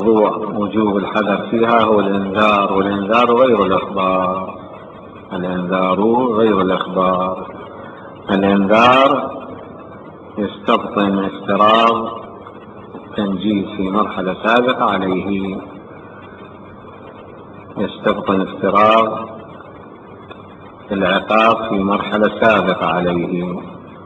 موضوع وجوب الحذر فيها هو الإنذار، والإنذار غير الإخبار. الإنذار غير الإخبار. الإنذار يستبطن افتراض التنجيز في مرحلة سابقة عليه، يستبطن افتراض العقاب في مرحلة سابقة عليه،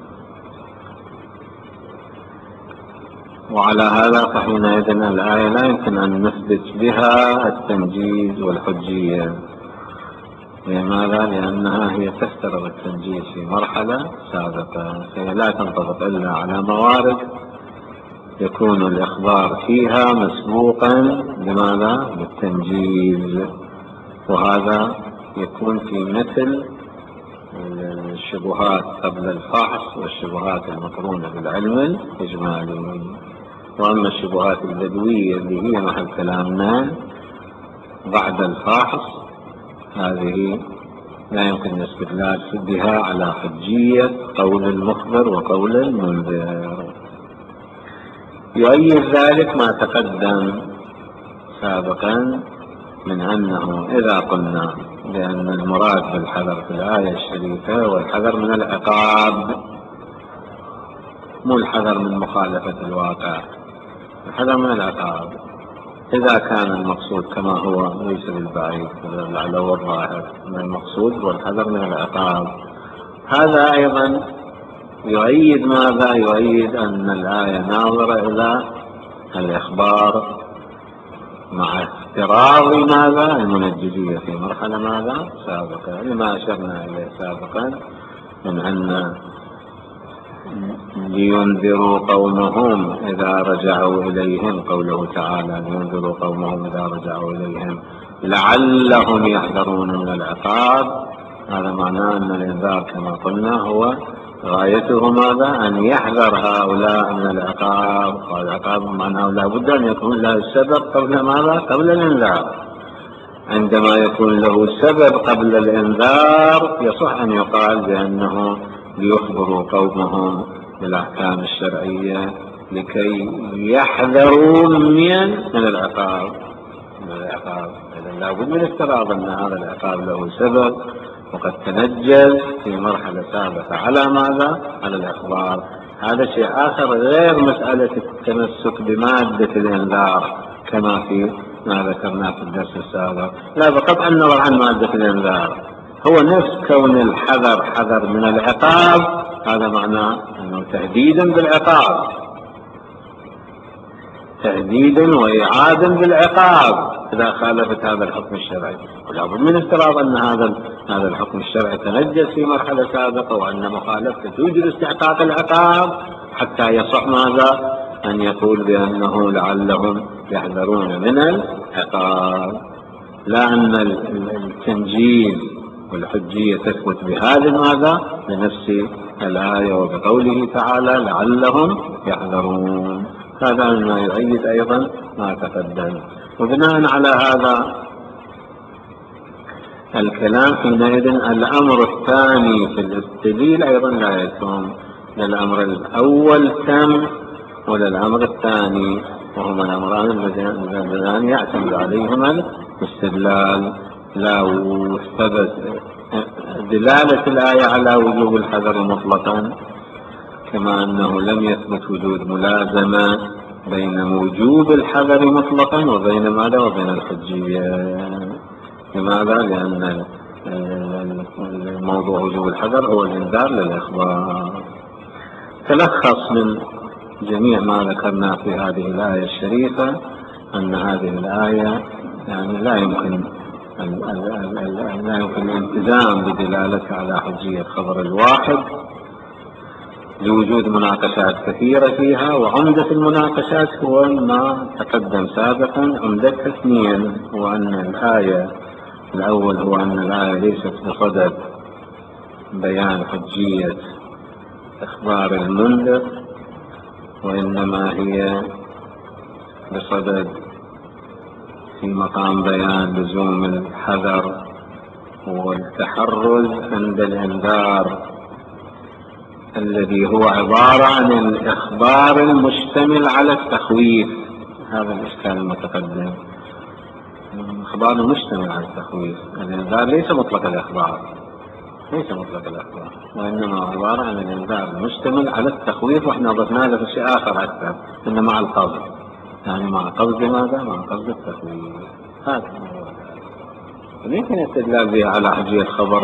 وعلى هذا فحينئذ الآية لا يمكن أن نثبت بها التنجيز والحجية. لماذا؟ لأنها هي تفترض التنجيز في مرحلة سابقة، فهي لا تنطبق إلا على موارد يكون الإخبار فيها مسبوقا بماذا؟ بالتنجيز، وهذا يكون في مثل الشبهات قبل الفحص والشبهات المقرونة بالعلم الإجمالي. وأما الشبهات البدوية اللي هي محل كلامنا بعد الفحص، هذه لا يمكن الاستدلال بها على حجية قول المخبر وقول المنذر. يؤيد ذلك ما تقدم سابقا من أنه إذا قلنا بأن المراد بالحذر في الآية الشريفة هو الحذر من العقاب، مو الحذر من مخالفة الواقع، الحذر من العقاب، إذا كان المقصود كما هو ليس بالبعيد على الظاهر من المقصود هو الحذر من العقاب، هذا أيضا يؤيد ماذا؟ يؤيد أن الآية ناظرة إلى الإخبار مع افتراض ماذا؟ المنجزية في مرحلة ماذا؟ سابقة، لما أشرنا إليه سابقا من أن لينذروا قومهم إذا رجعوا إليهم، قوله تعالى لينذروا قومهم إذا رجعوا إليهم لعلهم يحذرون من العقاب. هذا معناه أن الإنذار كما قلنا هو غايته ماذا؟ أن يحذر هؤلاء من العقاب، والعقاب معناه لا بد أن يكون له سبب قبل ماذا؟ قبل الإنذار. عندما يكون له سبب قبل الإنذار يصح أن يقال بأنه ليخبروا قومهم بالأحكام الشرعية لكي يحذروا من العقاب. إذن لا بد من افتراض أن هذا العقاب له سبب وقد تنجز في مرحلة سابقة على ماذا؟ على الإخبار. هذا شيء آخر غير مسألة التمسك بمادة الإنذار كما في ما ذكرنا في الدرس السابق، لا بقطع النظر عن مادة الإنذار، هو نفس كون الحذر حذر من العقاب، هذا معناه أنه تهديدا بالعقاب، تهديدا وإعادة بالعقاب إذا خالفت هذا الحكم الشرعي. ولا بد من افتراض أن هذا الحكم الشرعي تنجز في مرحلة سابقة، وأن مخالفته توجد استحقاق العقاب حتى يصح ماذا؟ أن يقول بأنه لعلهم يحذرون من العقاب. لا أن التنجيز والحجية تثبت بهذا ماذا؟ لنفس الآية وبقوله تعالى لعلهم يحذرون. هذا ما يؤيد أيضا ما تقدم. وبناء على هذا الكلام حينئذ الأمر الثاني في الاستدلال أيضا لا يتم، للأمر الأول تم وللأمر الثاني، وهما الأمران اللذان يعتمد عليهما الاستدلال. لو ثبت دلالة الآية على وجوب الحذر مطلقا، كما أنه لم يثبت وجود ملازمة بين وجوب الحذر مطلقا وبين ماذا؟ وبين الحجية. لماذا؟ لأن الموضوع وجوب الحذر هو الإنذار للإخبار. تلخص من جميع ما ذكرنا في هذه الآية الشريفة أن هذه الآية يعني لا يمكن الالتزام بدلالتها على حجية خبر الواحد لوجود مناقشات كثيرة فيها، وعمدة المناقشات هو ما تقدم سابقا، عمدتها اثنين، هو أن الآية الأول هو أن الآية ليست بصدد بيان حجية إخبار المنذر، وإنما هي بصدد في مقام بيان لزوم الحذر والتحرز عند الإنذار الذي هو عبارة عن الإخبار المشتمل على التخويف. هذا الإشكال المتقدم. الإخبار المشتمل على التخويف، الإنذار ليس مطلق الإخبار، ليس مطلق الإخبار، وإنما عبارة عن الإنذار المشتمل على التخويف، وإحنا ضفنا له شيء آخر أكثر، إنه مع القصد، يعني مع قصد ماذا؟ مع قصد التخويف. هذا هو. يمكن الاستدلال به على حجية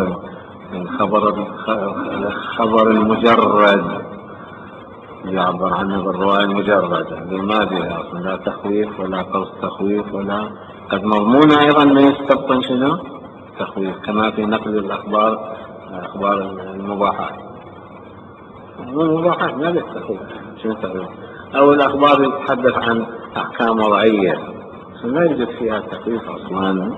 الخبر المجرد، يعبر عنه بالرواية المجردة، ما فيها أصلا لا تخويف ولا قصد تخويف ولا قد مضمون أيضا ما يستبطن شنو؟ تخويف، كما في نقل الأخبار، أخبار المباحات، المباحات ما للتخويف، شنو تخويف؟ أو الأخبار يتحدث عن أحكام وضعية لا يوجد فيها تخويف أصلا.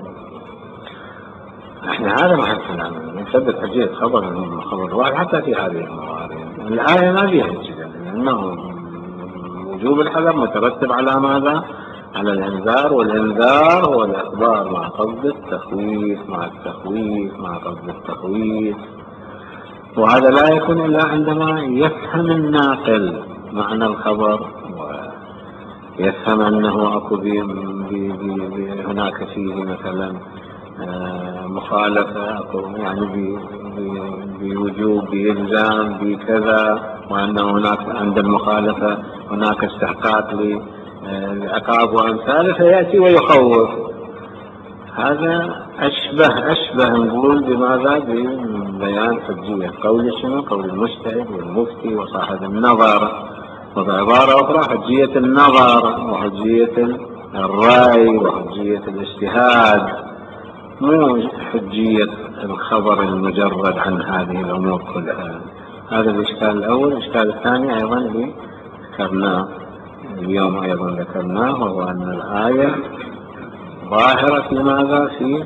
احنا هذا محل كلامنا نثبت حجية خبر واحد حتى في هذه الموارد. الآية ما فيها كذا، لأنه وجوب الحذر مترتب على ماذا؟ على الإنذار، والإنذار هو الإخبار مع قصد التخويف، مع التخويف مع قصد التخويف. وهذا لا يكون إلا عندما يفهم الناقل معنى الخبر ويفهم أنه أكو هناك فيه مثلا مخالفة، يعني بوجوب بإلزام بكذا، وأن هناك عند المخالفة هناك استحقاق للعقاب وأمثاله، فيأتي ويخوف. هذا أشبه نقول بماذا؟ ببيان حجية قول شنو؟ قول المجتهد والمفتي وصاحب النظر، وبعبارة أخرى حجية النظر وحجية الرأي وحجية الاجتهاد، مو حجية الخبر المجرد عن هذه الأمور كلها. هذا الإشكال الأول. الإشكال الثاني أيضا اللي ذكرناه اليوم أيضا ذكرناه، وهو أن الآية ظاهرة في ماذا؟ في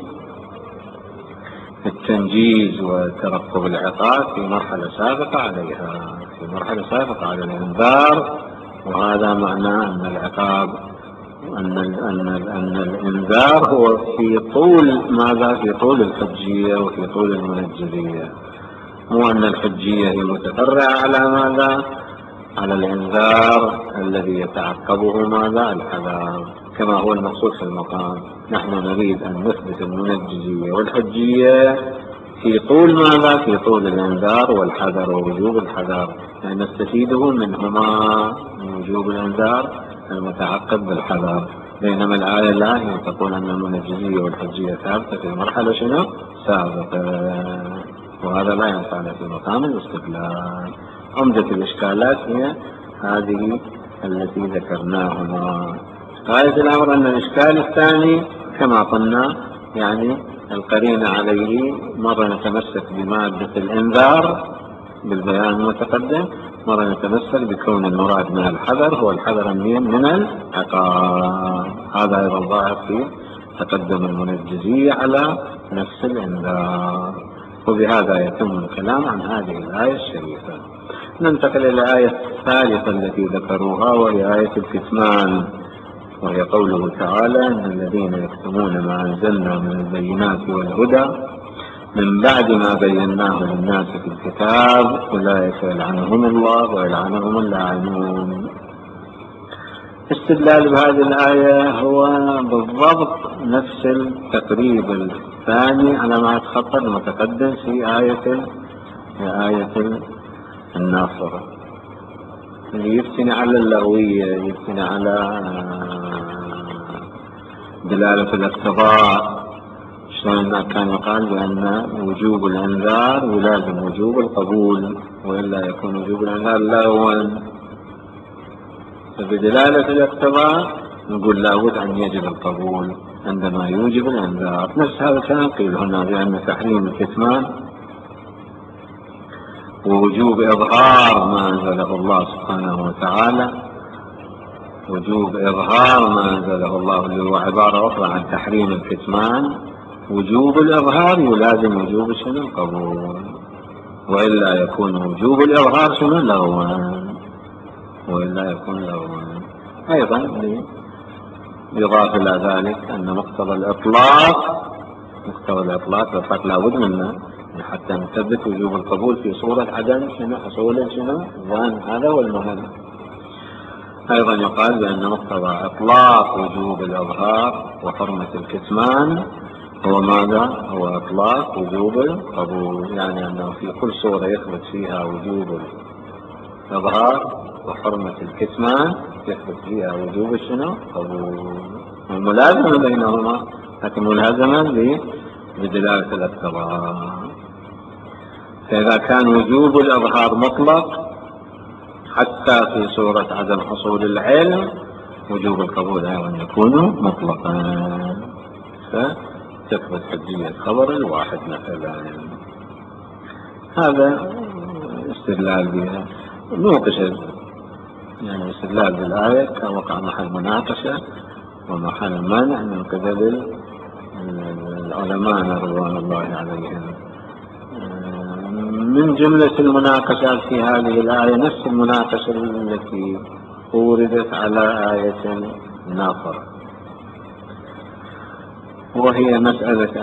التنجيز وترقب العقاب في مرحلة سابقة عليها، في مرحلة سابقة على الإنذار، وهذا معناه أن العقاب أن الإنذار هو في طول ماذا؟ في طول الحجية وفي طول المنجزية، مو أن الحجية هي متفرعة على ماذا؟ على الإنذار الذي يتعقبه ماذا؟ الحذر، كما هو المقصود في المقام. نحن نريد أن نثبت المنجزية والحجية في طول ماذا؟ في طول الإنذار والحذر ووجوب الحذر، يعني نستفيده منهما، من وجوب الإنذار المتعقب بالحذر. بينما الآية لا، هي تقول أن المنجزية والحجية ثابتة في مرحلة شنو؟ سابقة، وهذا لا ينفعنا في مقام الاستدلال. عمدة الإشكالات هي هذه التي ذكرناهما. غاية الأمر أن الإشكال الثاني كما قلنا، يعني القرين عليه، مرة نتمسك بمادة الإنذار بالبيان المتقدم، مرة نتمسك بكون المراد من الحذر هو الحذر من العقاب. هذا أيضا ظاهر في تقدم المنجزية على نفس الإنذار. وبهذا يتم الكلام عن هذه الآية الشريفة. ننتقل إلى الآية الثالثة التي ذكروها، وهي آية الكتمان، وهي قوله تعالى: إن الذين يكتمون ما أنزلنا من البينات والهدى من بعد ما بيناه للناس في الكتاب أولئك يلعنهم الله ويلعنهم اللاعنون. استدلال بهذه الآية هو بالضبط نفس التقريب الثاني على ما تخطى المتقدم في آية الناصر، اللي يفتني على اللغوية، يفتني على دلالة الاقتضاء. شلون كان يقال بأن وجوب الإنذار يلازم وجوب القبول، وإلا يكون وجوب الإنذار لغوا. فبدلالة الاقتضاء نقول لابد أن يجب القبول عندما يوجب الإنذار. نفس هذا الكلام قيل هنا بأن تحريم الكتمان ووجوب إظهار ما أنزله الله سبحانه وتعالى، وجوب إظهار ما أنزله الله، اللي هو عبارة أخرى عن تحريم الكتمان. وجوب الإظهار يلازم وجوب شنو؟ القبول، وإلا يكون وجوب الإظهار شنو؟ لغوا، وإلا يكون لغوا. أيضا يضاف إلى ذلك أن مقتضى الإطلاق لابد منه حتى نثبت وجوب القبول في صورة عدم شنو؟ حصول شنو؟ ظن. هذا هو المهم. أيضا يقال بأن مقتضى إطلاق وجوب الإظهار وحرمة الكتمان هو ماذا؟ هو إطلاق وجوب القبول، يعني أنه في كل صورة يثبت فيها وجوب الإظهار وحرمة الكتمان يثبت فيها وجوب شنو؟ قبول. الملازمة بينهما لكن ملازمة بدلالة الاقتضاء. فإذا كان وجوب الإظهار مطلق حتى في صورة عدم حصول العلم، وجوب القبول أيضا يكون مطلقا، فتثبت حجية خبر الواحد مثلا. هذا استدلال بها. نوقش يعني استدلال بالآية كان وقع محل مناقشة ومحل منع من قبل العلماء رضوان الله عليهم. من جملة المناقشات في هذه الآية نفس المناقشة التي وردت على آية الناصر، وهي مسألة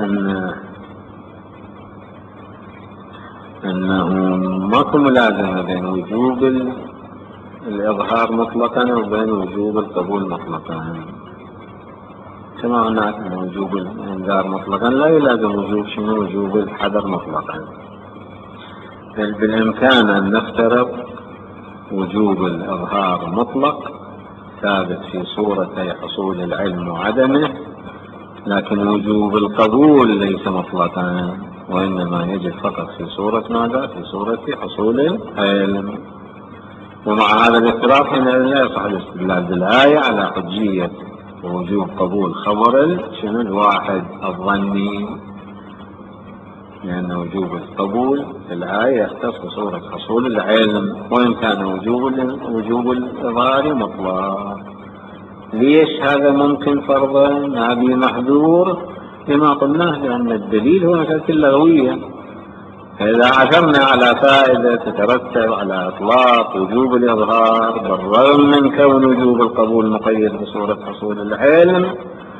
أنه ماكو ملازمة بين وجوب الإظهار مطلقا وبين وجوب القبول مطلقا. كما هناك أن وجوب الإنذار مطلقا لا يلازم وجوب شنو؟ وجوب الحذر مطلقا. بل بالإمكان أن نفترض وجوب الإظهار مطلق ثابت في صورتي حصول العلم وعدمه، لكن وجوب القبول ليس مطلقا، وإنما يجب فقط في صورة ماذا؟ في صورة حصول العلم. ومع هذا الافتراض حينئذ لا يصح الاستدلال بالآية على حجية ووجوب قبول خبر شنو الواحد الظني، لأن وجوب القبول في الآية يختص بصورة حصول العلم، وإن كان وجوب الإظهار مطلق. ليش هذا ممكن فرضا؟ هذه محذور لما قلناه، لأن الدليل هو مسألة اللغوية. فإذا عثرنا على فائدة تترتب على إطلاق وجوب الإظهار بالرغم من كون وجوب القبول مقيد بصورة حصول العلم،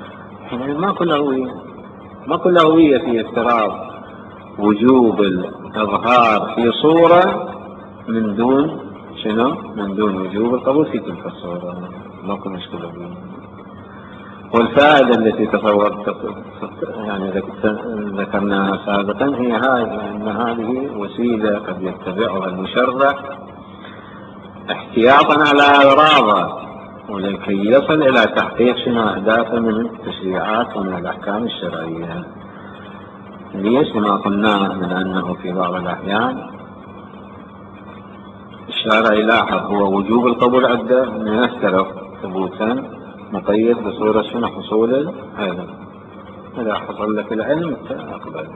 ما كل لغوية في افتراض وجوب الإظهار في صورة من دون شنو؟ من دون وجوب القبول في تلك الصورة. ماكو مشكلة بيه. والفائدة التي تصورت يعني ذكرناها سابقا هي هذه، أن هذه وسيلة قد يتبعها المشرع احتياطا على أغراضه ولكي يصل إلى تحقيق شنو أهدافه من التشريعات ومن الأحكام الشرعية. ليش؟ ما قلنا من أنه في بعض الأحيان الشارع يلاحظ هو وجوب القبول عنده من السلف ثبوتا مقيد بصورة شنو؟ حصول العلم. إذا حصل لك العلم تقبل،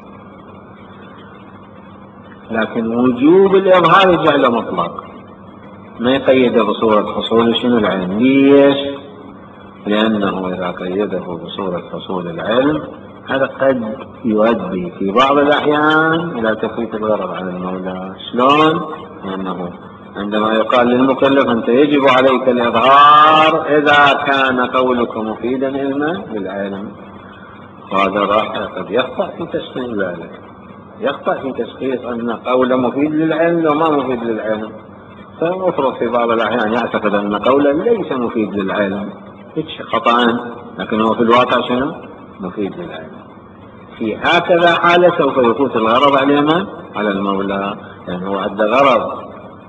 لكن وجوب الإظهار يجعله مطلق، ما يقيده بصورة حصول شنو العلم. ليش؟ لأنه إذا قيده بصورة حصول العلم هذا قد يؤدي في بعض الأحيان إلى تفويت الغرض عن المولى. شلون؟ لأنه عندما يقال للمكلف أنت يجب عليك الإظهار إذا كان قولك مفيدا علما بالعلم، وهذا راح قد يخطأ في تشخيص ذلك، يخطأ في تشخيص أن قوله مفيد للعلم وما مفيد للعلم. فالمفروض في بعض الأحيان يعتقد أن قولا ليس مفيد للعلم خطأ، لكن هو في الواقع شنو؟ مفيد للعلم. في هكذا حالة سوف يفوت الغرض علينا على المولى، لأنه هو عنده غرض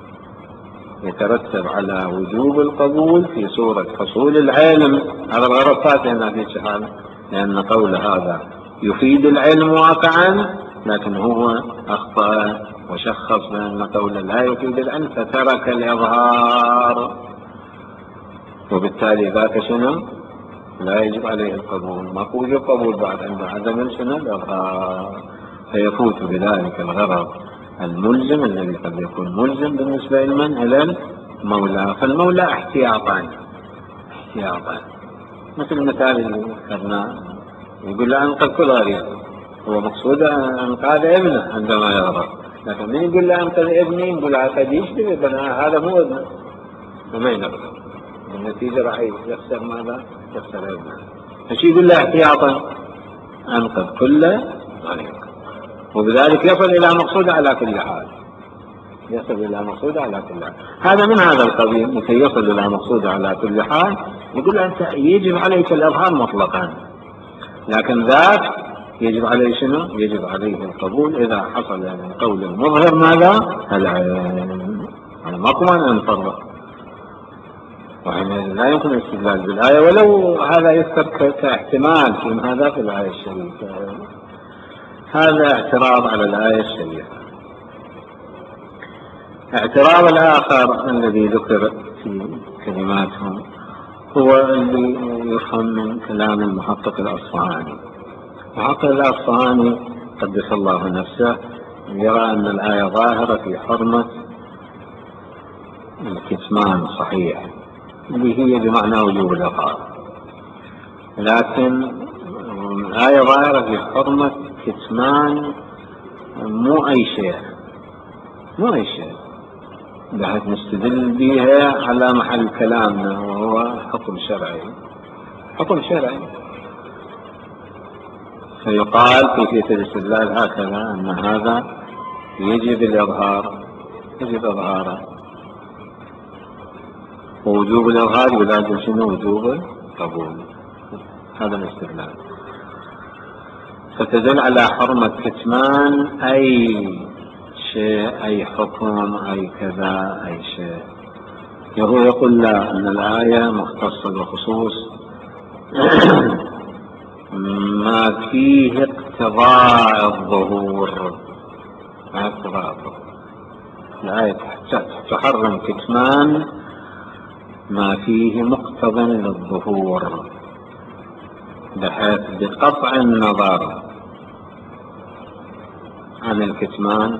يترتب على وجوب القبول في صورة حصول العلم. هذا الغرض فات هنا في شحال، لأن قول هذا يفيد العلم واقعا، لكن هو أخطأ وشخص بأن قولا لا يفيد العلم فترك الإظهار، وبالتالي ذاك شنو؟ لا يجب عليه القبول، ما وجب قبول بعد عند عدم شنو؟ الإظهار. فيفوت بذلك الغرض الملزم الذي قد يكون ملزم بالنسبة لمن؟ إلى المولى. فالمولى احتياطا مثل المثال اللي ذكرناه، يقول له أنقذ كل غريب، هو مقصود أنقاذ ابنه عندما يغرق، لكن من يقول له أنقذ ابني يقول قد يشتبه هذا مو ابنه وما ينقذ، بالنتيجة راح يخسر ماذا؟ يخسر ابنه. فشي يقول له احتياطا أنقذ كل غريب، وبذلك يصل إلى مقصود على كل حال. يصل إلى مقصود على كل حال. هذا من هذا القبيل، لكي يصل إلى مقصود على كل حال يقول أنت يجب عليك الإظهار مطلقا، لكن ذاك يجب عليه شنو؟ يجب عليه القبول إذا حصل من قول المظهر ماذا؟ العلم. أنا ماكو مانع أن نفرق، وحين لا يمكن الاستدلال بالآية ولو هذا يذكر كاحتمال في هذا في الآية الشريفة. هذا اعتراض على الآية الشريفة. اعتراض الآخر الذي ذكر في كلماتهم هو اللي يفهم من كلام المحقق الأصفهاني. المحقق الأصفهاني قدس الله نفسه يرى أن الآية ظاهرة في حرمة الكتمان صحيح، اللي هي بمعنى وجوب الإظهار، لكن الآية ظاهرة في حرمة كتمان مو أي شيء، مو أي شيء، بحيث نستدل بها على محل كلامنا وهو حكم شرعي، حكم شرعي. فيقال في الاستدلال هكذا أن هذا يجب الإظهار، يجب إظهاره، ووجوب الإظهار يلازم شنو؟ وجوب القبول. هذا الاستدلال. فتدل على حرمة كتمان أي شيء، أي حكم، أي كذا، أي شيء. وهو يقول لا، أن الآية مختصة بخصوص ما فيه اقتضاء الظهور، ما اقتضاء الظهور. الآية تحرم كتمان ما فيه مقتضى للظهور، بحيث بقطع النظر عن الكتمان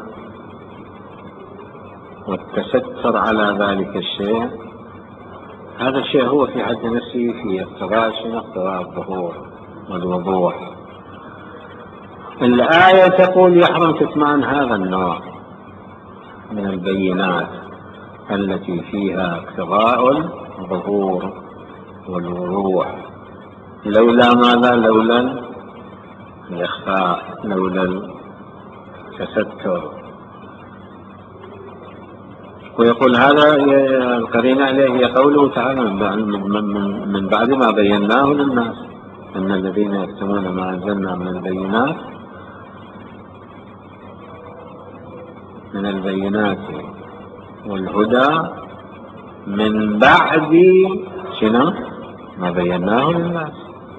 والتستر على ذلك الشيء، هذا الشيء هو في حد نفسه في اقتضاء الظهور والوضوح. الآية تقول يحرم كتمان هذا النوع من البينات التي فيها اقتضاء الظهور والوضوح، لولا ماذا؟ لولا الإخفاء، لولا التستر. ويقول هذا القرينة عليه هي قوله تعالى من بعد ما بيناه للناس إن الذين يكتمون ما أنزلنا من البينات والهدى من بعد شنو؟ ما بيناه للناس.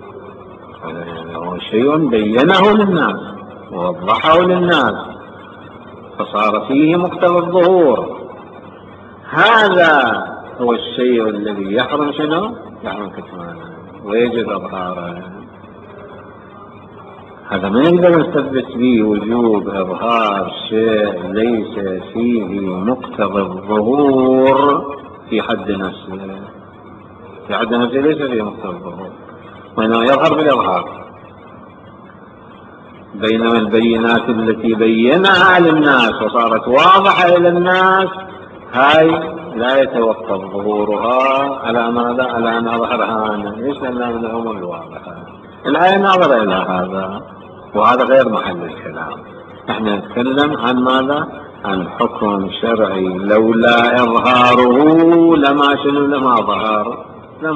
هو شيء بينه للناس ووضحه للناس فصار فيه مقتضى الظهور. هذا هو الشيء الذي يحرم شنو؟ يحرم كتمانه ويجب إظهاره. هذا ما نقدر نثبت به وجوب إظهار شيء ليس فيه مقتضى الظهور في حد نفسه. في حد نفسه ليس فيه مقتضى الظهور، وإنما يظهر بالإظهار. بينما البينات التي بينها للناس وصارت واضحة إلى الناس هاي لا يتوقف ظهورها على ماذا؟ على أن أظهرها أنا، ليس لأنها من الأمور الواضحة. الآية ناظرة إلى هذا، وهذا غير محل الكلام. احنا نتكلم عن ماذا؟ عن حكم شرعي لولا إظهاره لما ظهر.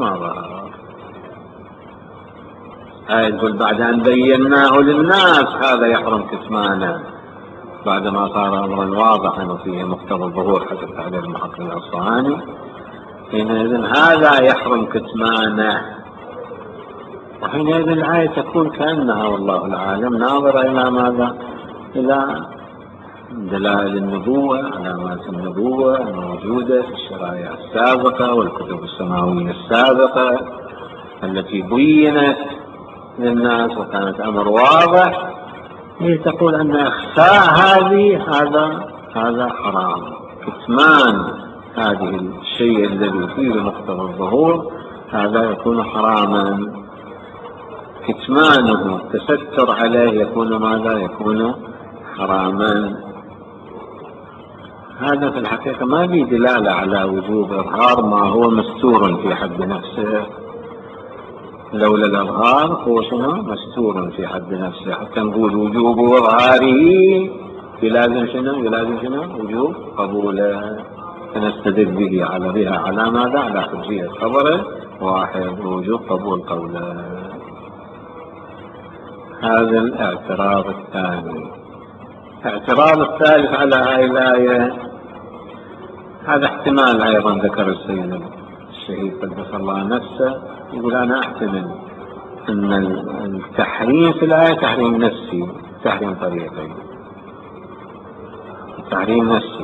يقول بعد أن بيناه للناس هذا يحرم كتمانه، بعدما صار أمرا واضحا وفيه مقتضى الظهور حسب تعبير المحقق الأصفهاني، حينئذ هذا يحرم كتمانه. وحينئذ الآية تكون كأنها والله العالم ناظرة إلى ماذا؟ إلى دلائل النبوة، علامات النبوة الموجودة في الشرائع السابقة والكتب السماوية السابقة التي بينت للناس وكانت أمر واضح. هي تقول أن إخفاء هذا حرام. كتمان هذه الشيء الذي فيه مقتضى الظهور هذا يكون حراما، كتمانه التستر عليه يكون ماذا؟ يكون حراما. هذا في الحقيقة ما به دلالة على وجوب إظهار ما هو مستور في حد نفسه. لولا الإظهار هو شنو؟ مستور في حد نفسه، حتى نقول وجوب إظهاره يلازم شنو؟ يلازم شنو؟ وجوب قبوله، فنستدل بها على ماذا؟ على حجية خبره واحد ووجوب قبول قوله. هذا الاعتراض الثاني. الاعتراض الثالث على هاي الآية، هذا احتمال أيضا ذكر السيد الشهيد قدس الله نفسه، يقول أنا أحتمل أن التحريم في الآية تحريم نفسي، تحريم طريقي، تحريم نفسي،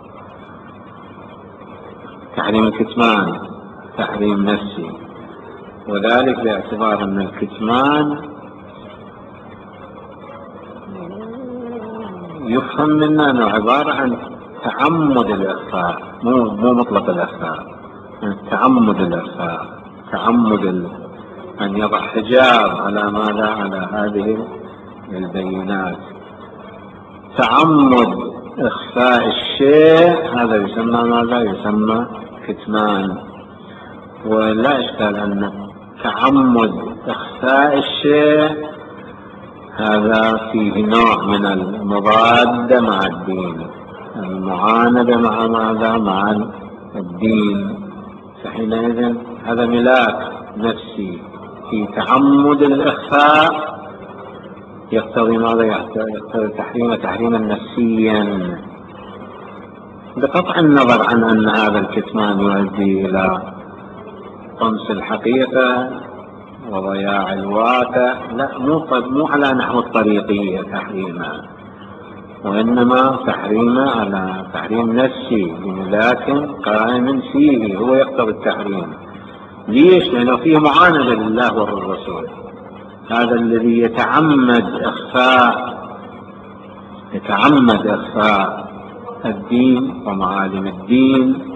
تحريم الكتمان تحريم نفسي، وذلك باعتبار أن الكتمان يفهم منه أنه عبارة عن تعمد الإخفاء، مو مطلق الإخفاء، تعمد الإخفاء، تعمد أن يضع حجاب على ماذا؟ على هذه البينات. تعمد إخفاء الشيء هذا يسمى ماذا؟ يسمى كتمان. ولا إشكال أن تعمد إخفاء الشيء هذا فيه نوع من المضادة مع الدين، المعاندة مع ماذا؟ مع الدين. فحينئذ هذا ملاك نفسي في تعمد الإخفاء يقتضي ماذا؟ يقتضي تحريما نفسيا، بقطع النظر عن أن هذا الكتمان يؤدي إلى طمس الحقيقة وضياع الواقع. لا، مو على نحو الطريقية تحريما، وإنما تحريما على تحريم نفسي بملاك قائم فيه، هو يقتضي التحريم. ليش؟ لأنه فيه معاندة لله والرسول. هذا الذي يتعمد إخفاء الدين ومعالم الدين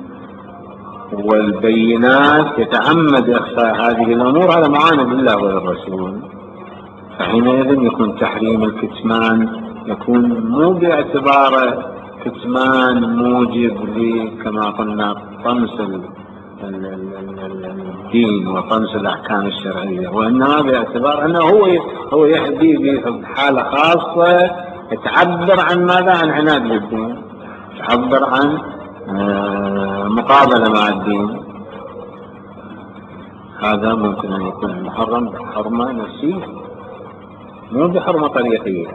والبينات، يتعمد إخفاء هذه الأمور على معاند الله والرسول. فحينئذ يكون تحريم الكتمان يكون مو باعتبار كتمان موجب كما قلنا طمس الدين وطمس الأحكام الشرعية، وإنما باعتبار أنه هو يهدي بحالة خاصة تعبر عن ماذا؟ عن عناد للدين، تعبر عن مقابلة مع الدين. هذا ممكن أن يكون محرم بحرمة نفسية مو بحرمة طريقية.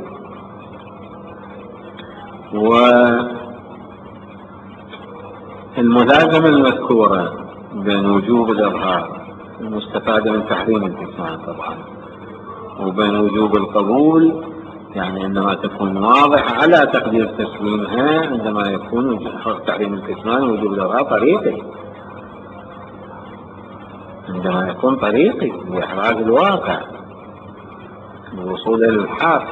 والملازمة المذكورة بين وجوب الإظهار المستفادة من تحريم الكتمان طبعا وبين وجوب القبول، يعني عندما تكون واضحة على تقدير تسليمها، عندما يكون تحريم الكتمان ووجوب الإظهار طريقي، عندما يكون طريقي لإحراز الواقع الوصول إلى الحق،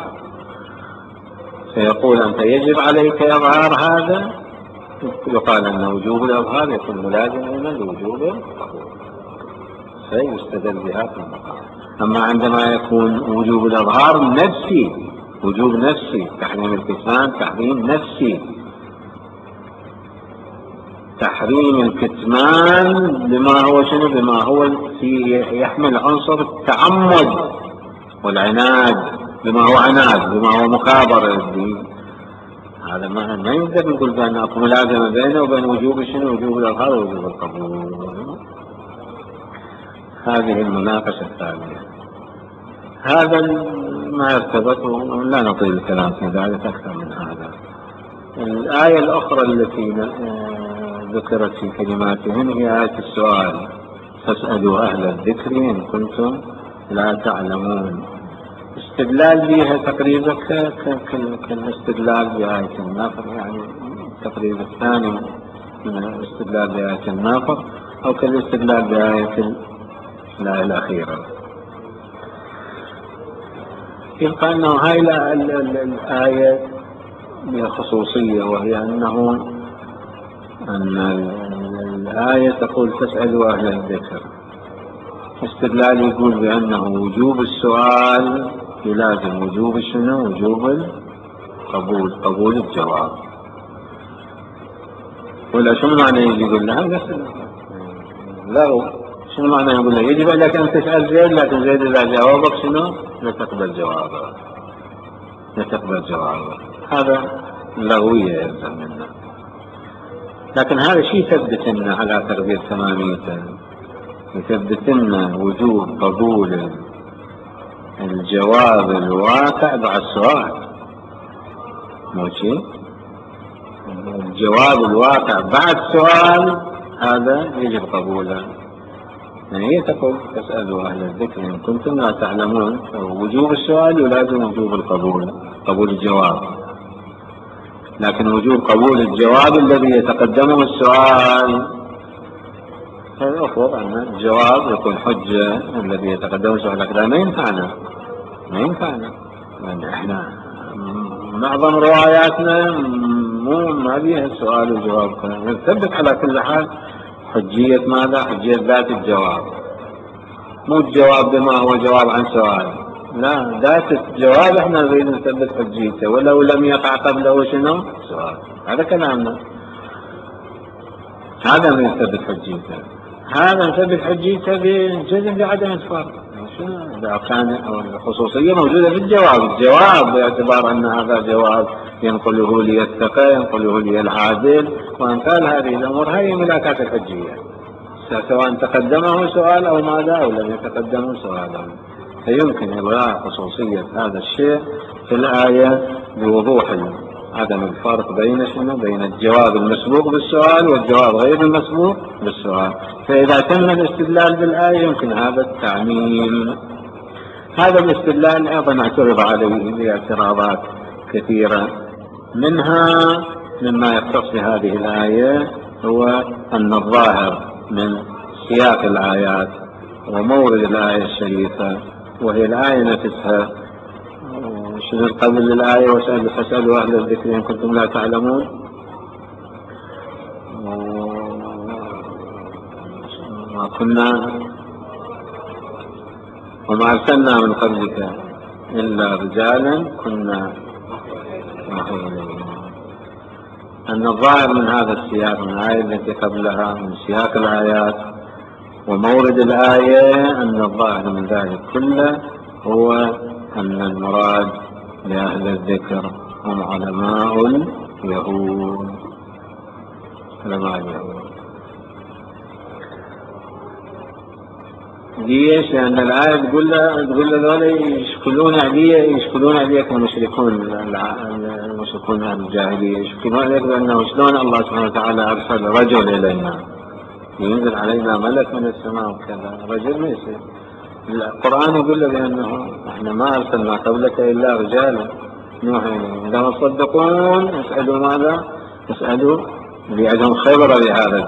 فيقول أنت يجب عليك إظهار هذا، يقال أن وجوب الإظهار يكون ملازما لوجوب القبول، فيستدل بها في المقام. أما عندما يكون وجوب الإظهار نفسي، وجوب نفسي، تحريم الكتمان تحريم نفسي، تحريم الكتمان بما هو شنو؟ بما هو يحمل عنصر التعمد والعناد، بما هو عناد، بما هو مكابرة للدين. هذا ما نقدر نقول بأن أكو ملازمة بينه وبين وجوب شنو؟ وجوب الإظهار ووجوب القبول. هذه المناقشة الثانية. هذا ما يرتبط، لا نطيل الكلام في ذلك أكثر من هذا. الآية الأخرى التي ذكرت في كلماتهم هي آية السؤال، فاسألوا أهل الذكر إن كنتم لا تعلمون. استدلال بها تقريبا كالاستدلال بآية الناصر، يعني تقريبا الثاني من الاستدلال بآية الناصر، أو كالاستدلال بآية الآية الأخيرة. يبقى أنه هاي الآية بها خصوصية، وهي أن الآية تقول فاسألوا أهل الذكر. استدلال يقول بأنه وجوب السؤال يلازم وجوب شنو؟ وجوب القبول، قبول الجواب. ولا شو معنى يجي يقول لها لا، شنو معنى يقول لها يجب عليك أن تسأل زيد، لكن زيد إذا جاوبك شنو؟ لا تقبل جوابه، لا تقبل جوابه. هذا لغوية يلزم منه. لكن هذا شيء يثبت لنا على تربية ثمانيته، يثبت لنا وجوب قبول الجواب الواقع بعد السؤال. مو شيء الجواب الواقع بعد السؤال هذا يجب قبوله. يعني هي تقول تسألوا أهل الذكر إن كنتم لا تعلمون، وجوب السؤال يلازم وجوب القبول، قبول الجواب. لكن وجوب قبول الجواب الذي يتقدمه السؤال فالأفضل أن الجواب يكون حجة الذي يتقدمه السؤال. لكن ما ينفعنا يعني احنا معظم رواياتنا ما فيها السؤال والجواب، نثبت على كل حال حجية ماذا؟ حجية ذات الجواب، مو الجواب بما هو جواب عن سؤال، لا، ذات الجواب احنا نريد نثبت حجيته ولو لم يقع قبله شنو؟ سؤال. هذا كلامنا، هذا من يثبت حجيته، هذا نثبت حجيته بجزم بعدم الفرق. إذا كان الخصوصية موجودة في الجواب باعتبار أن هذا جواب ينقله لي الثقة، ينقله لي العادل، وأمثال هذه الأمور هذه ملاكات الحجية، سواء تقدمه سؤال أو ماذا أو لم يتقدمه سؤالا. فيمكن إلغاء خصوصية هذا الشيء في الآية بوضوح عدم الفرق بين الجواب المسبوق بالسؤال والجواب غير المسبوق بالسؤال. فإذا تم الاستدلال بالآية يمكن هذا التعميم. هذا الاستدلال أيضا اعترض عليه باعتراضات كثيرة، منها مما يختص بهذه الآية هو أن الظاهر من سياق الآيات ومورد الآية الشريفة وهي الآية نفسها، شنو قبل الآية فاسألوا أهل الذكر إن كنتم لا تعلمون، وما أرسلنا من قبلك إلا رجالا كنا نوحي إليهم. أن الظاهر من هذا السياق من الآية التي قبلها من سياق الآيات ومورد الآية أن الظاهر من ذلك كله هو أن المراد لأهل الذكر هم علماء اليهود. ليش؟ لأن الآية تقول له يشكلون عليك المشركون أهل الجاهلية، يشكلون عليك بأنه شلون الله سبحانه وتعالى أرسل رجل إلينا، ينزل علينا ملك من السماء وكذا، رجل ما يصير. القرآن يقول له بأنه احنا ما أرسلنا قبلك إلا رجالا نوحي إليهم. إذا تصدقون اسألوا ماذا؟ اسألوا اللي عندهم خبرة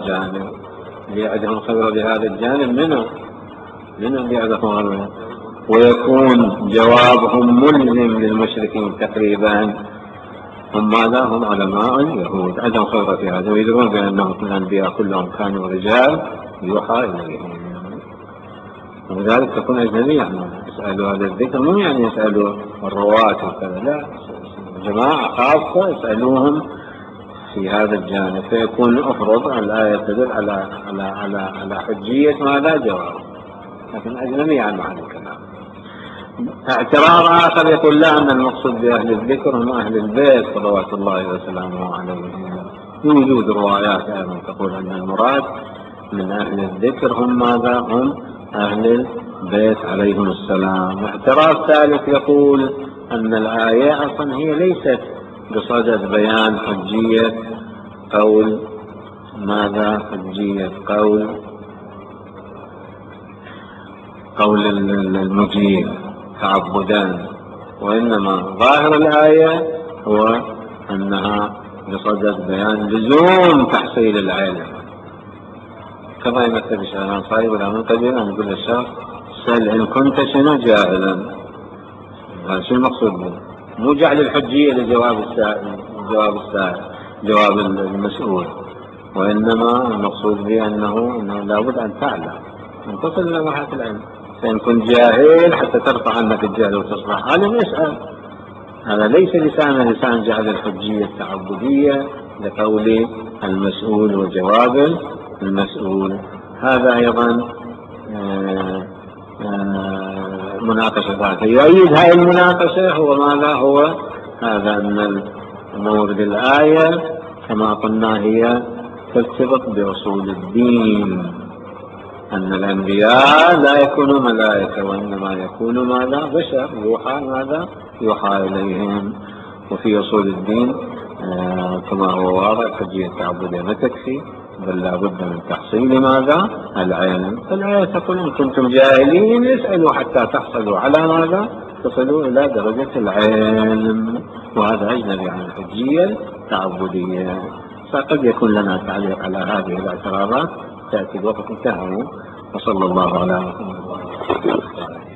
بهذا الجانب منه اللي عندهم، ويكون جوابهم ملزم للمشركين تقريبا. هم ماذا؟ هم علماء اليهود عندهم خبرة في هذا، ويدرون بأنهم الأنبياء كلهم كانوا رجال يوحى إليهم، ولذلك تكون أجنبية. يسألوا هذا الذكر مو يعني يسألوا الرواة وكذا، لا، جماعة خاصة يسألوهم في هذا الجانب، فيكون أفرض الآية تدل على حجية ماذا؟ جواب، لكن أجنبية عن معنى الكلام. اعتراض آخر يقول لا، أن المقصود بأهل الذكر هم أهل البيت صلوات الله وسلامه عليهم. يوجد روايات أيضا تقول أن المراد من أهل الذكر هم ماذا؟ هم أهل البيت عليهم السلام. اعتراض ثالث يقول أن الآية أصلا هي ليست بصدد بيان حجية قول ماذا؟ حجية قول المجيب تعبدان، وإنما ظاهر الآية هو أنها بصدد بيان لزوم تحصيل العلم، كما يمثل الشيطان صاحب ولا من قبل أن يقول للشخص سل إن كنت شنو جاهلا. هذا شو المقصود به؟ مو جعل الحجية لجواب جواب المسؤول، وإنما المقصود به أنه لابد أن تعلم أن تصل إلى مرحلة العلم. فإن كنت جاهل حتى ترفع عنك الجهل وتصبح عالم اسأل. هذا ليس لسان جعل الحجية التعبدية لقول المسؤول وجواب المسؤول. هذا أيضا مناقشة ذاتها. يؤيد هذه المناقشة هو ماذا؟ هو هذا أن مورد الآية كما قلنا هي ترتبط بأصول الدين، أن الأنبياء لا يكونوا ملائكة وإنما يكونوا ماذا؟ بشر يوحى إليهم. وفي أصول الدين كما هو واضح حجية التعبدية ما تكفي، بل لا بد من تحصيل ماذا؟ العلم. فالآية تقول إن كنتم جاهلين اسألوا حتى تحصلوا على ماذا؟ تصلوا إلى درجة العلم، وهذا أجنبي عن الحجية التعبدية. فقد يكون لنا تعليق على هذه الاعتراضات، تأتي الوقت انتهى. وصلى الله على محمد.